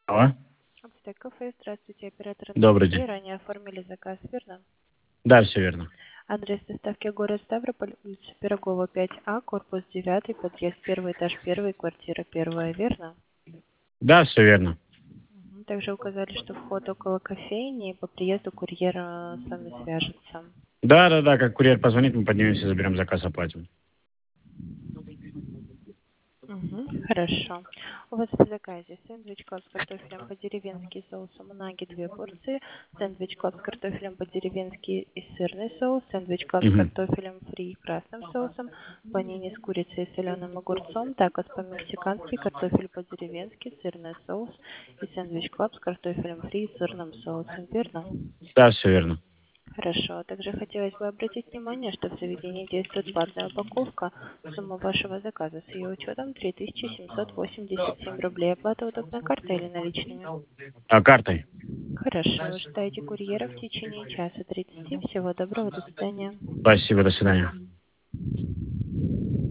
Алло. Апстек кафе, здравствуйте, оператор Добрый день. Анастасия. Ранее оформили заказ, верно? Да, все верно. Адрес доставки город Ставрополь, улица Пирогова, 5А, корпус 9, подъезд 1, этаж 1, квартира 1, верно? Да, все верно. Также указали, что вход около кофейни, и по приезду курьер с вами свяжется. Да, как курьер позвонит, мы поднимемся, заберем заказ, оплатим. Хорошо. У вас в заказе сэндвич клаб с картофелем по-деревенски и соусом унаги 2 порции, сэндвич клаб с картофелем по-деревенски и сырный соус, сэндвич клаб с Угу. картофелем фри и красным соусом, панини с курицей и соленым огурцом, такос по-мексикански, картофель по-деревенски, сырный соус и сэндвич клаб с картофелем фри и сырным соусом, верно? Да, все верно. Хорошо. Также хотелось бы обратить внимание, что в заведении действует платная упаковка. Сумма вашего заказа с ее учетом 3787 рублей. Оплата удобной картой или наличными? А картой? Хорошо. Ожидаете курьера в течение часа 30. Всего доброго. До свидания. Спасибо, до свидания.